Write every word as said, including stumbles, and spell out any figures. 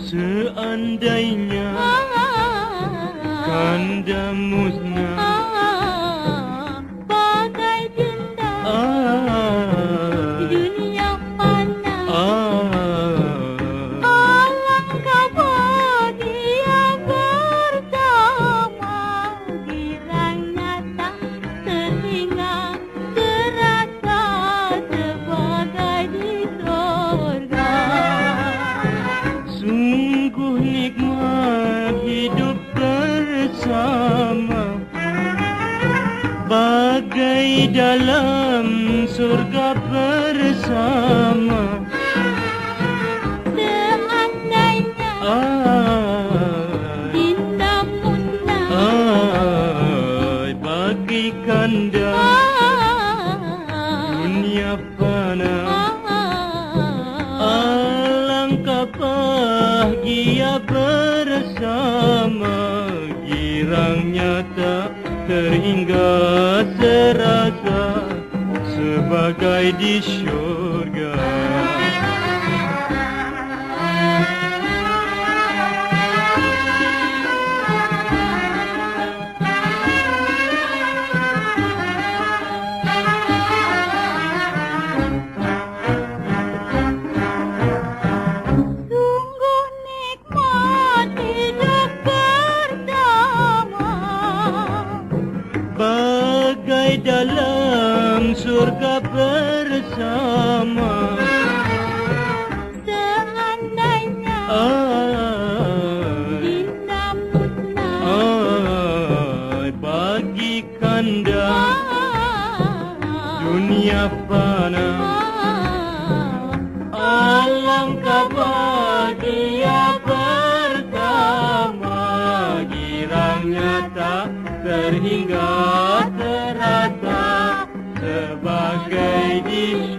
Seandainya kanda musnah bagai jenda di dunia fana, alangkah bahagia bersama, kiranya tak terhingga terasa sebagai di surga. Sungguh nikmat hidup bersama, bagai dalam surga bersama. Seandainya cinta musnah bagi kanda dunia fana, alangkah bahagia bersama, kiranya tak terhingga serasa sebagai di syurga. Sungguh nikmat hidup bersama, Bagai dalam surga bersama. seandainya cinta musnah Bagi kanda dunia fana, alangkah bahagia bersama, kiranya tak terhingga terasa sebagai di